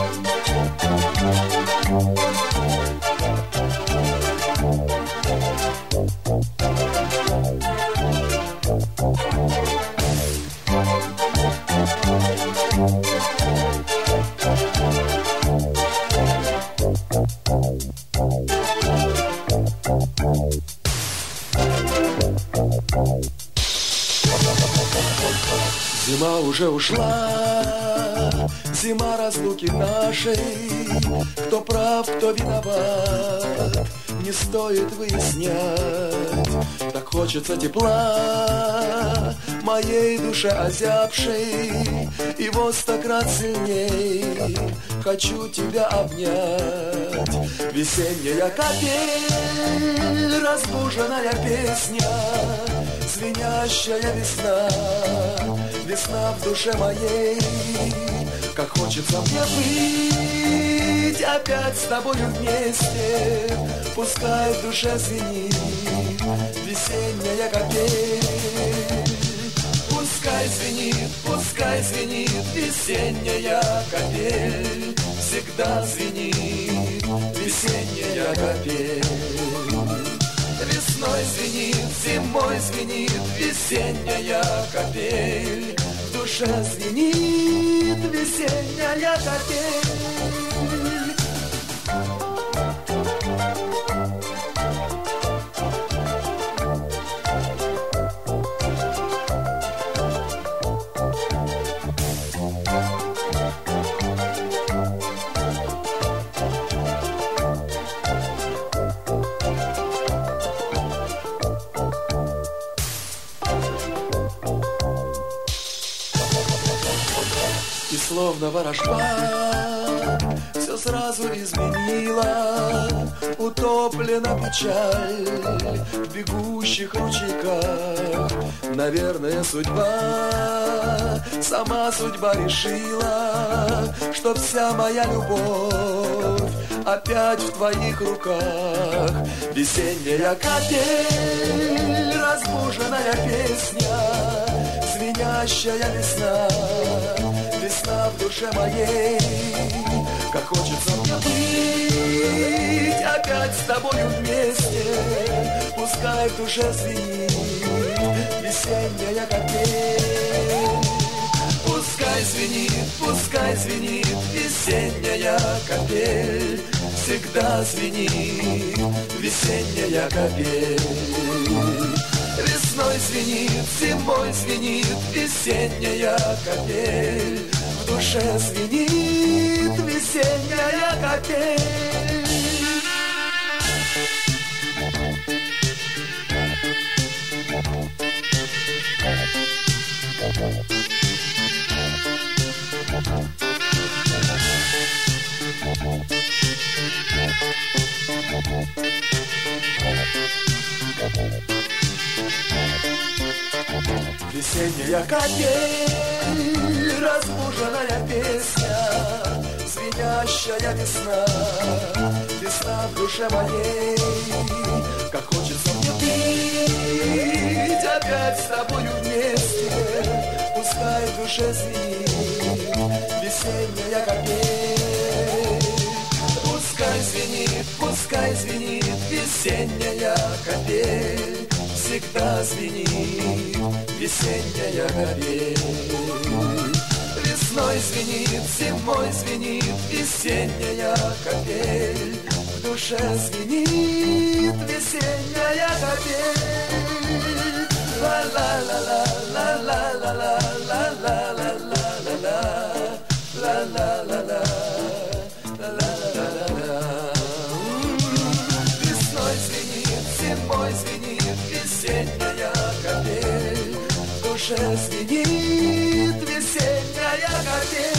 Зима уже ушла, зима разлуки нашей. Кто прав, кто виноват, не стоит выяснять. Так хочется тепла моей душе озябшей, и во 100 крат сильней хочу тебя обнять. Весенняя капель, разбуженная песня, звенящая весна, весна в душе моей. Как хочется мне быть опять с тобою вместе, пускай в душе звенит весенняя капель. Пускай звенит весенняя капель, всегда звенит весенняя капель. Весной звенит, зимой звенит весенняя капель, в душе звенит весенняя капель. И словно ворожба все сразу изменила, утоплена печаль в бегущих ручейках. Наверное, судьба, сама судьба решила, что вся моя любовь опять в твоих руках. Весенняя капель, разбуженная песня, звенящая весна, весна в душе моей. Как хочется мне быть опять с тобою вместе, пускай в душе звенит весенняя капель. Пускай звенит весенняя капель, всегда звенит весенняя капель. Весной звенит, зимой звенит весенняя капель, в душе звенит весенняя капель. Весенняя капель, разбуженная песня, звенящая весна, весна в душе моей. Как хочется мне быть опять с тобою вместе, пускай в душе звенит весенняя капель. Пускай звенит весенняя капель, всегда звенит весенняя капель. Весной звенит, зимой звенит весенняя капель, в душе звенит весенняя капель. Ла-ла-ла-ла-ла-ла-ла-ла-ла-ла-ла-ла-ла-ла-ла-ла-ла. Весной звенит, зимой звенит весенняя капель, в душе звенит весенняя капель.